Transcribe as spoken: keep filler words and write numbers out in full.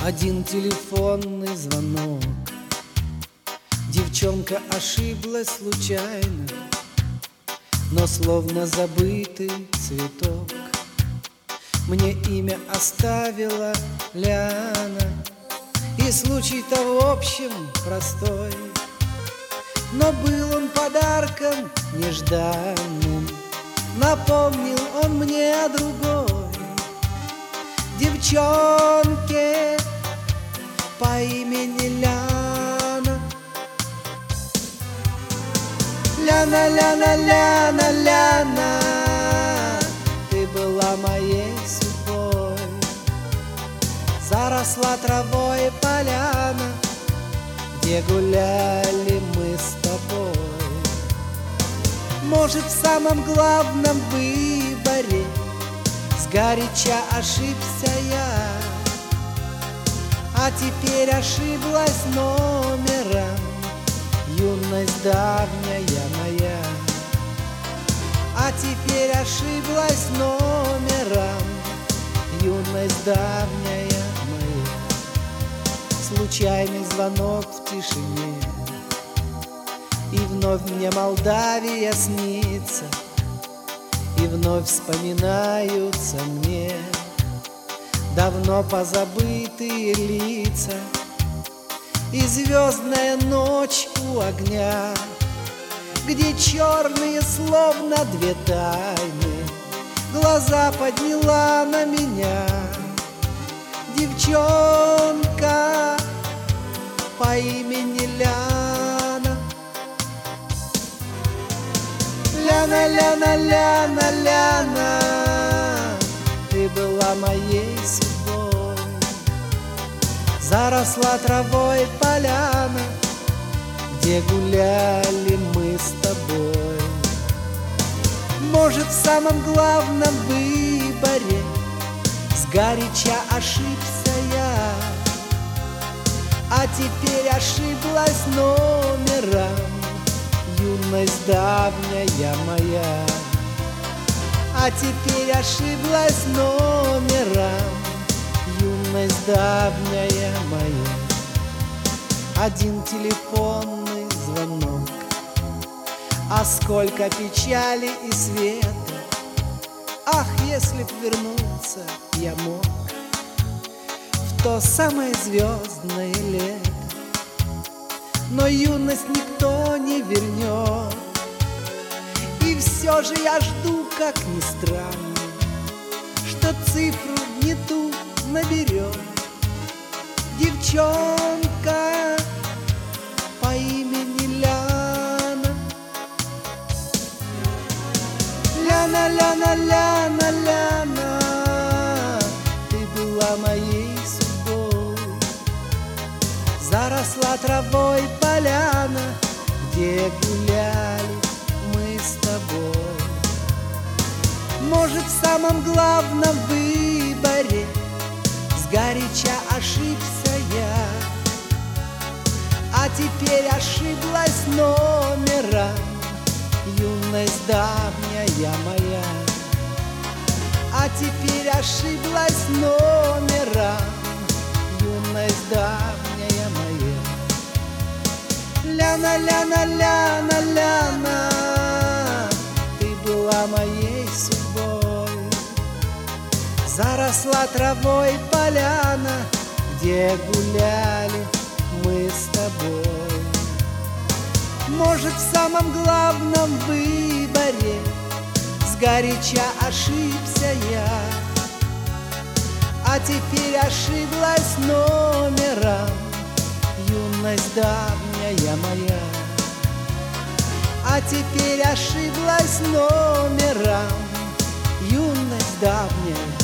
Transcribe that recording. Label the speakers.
Speaker 1: Один телефонный звонок, девчонка ошиблась случайно, но словно забытый цветок мне имя оставила Ляна. И случай-то в общем простой, но был он подарком нежданным. Напомнил он мне о другой девчонке по имени Ляна. Ляна, Ляна, Ляна, Ляна, ты была моей судьбой. Заросла травой поляна, где гуляли мы с тобой. Может, в самом главном выборе сгоряча ошибся я, а теперь ошиблась номером юность давняя моя. А теперь ошиблась номером юность давняя моя. Случайный звонок в тишине, и вновь мне Молдавия снится, и вновь вспоминаются мне давно позабытые лица. И звездная ночь у огня, где черные словно две тайны глаза подняла на меня девчонка по имени Ляна. Ляна, Ляна, Ляна, Ляна, ты была моей судьбой. Заросла травой поляна, где гуляли мы с тобой. Может, в самом главном выборе сгоряча ошибся я, а теперь ошиблась номером юность давняя моя. А теперь ошиблась номером юность давняя моя. Один телефонный звонок, а сколько печали и света. Ах, если б вернуться я мог в то самое звездное лето. Но юность никто не вернет, и все же я жду, как ни странно, что цифру не ту наберет девчонка по имени Ляна. Ляна, Ляна, Ляна, Ляна, ты была моей судьбой. Заросла травой поляна, где гуляли мы с тобой. Может, в самом главном выборе сгоряча ошибся я, а теперь ошиблась номером юность давняя моя. А теперь ошиблась номером юность давняя моя. Ляна, Ляна, Ляна, Ляна, ты была моей судьбой. Заросла травой поляна, где гуляли мы с тобой. Может, в самом главном выборе сгоряча ошибся я, а теперь ошиблась номером юность давняя моя. А теперь ошиблась номером юность давняя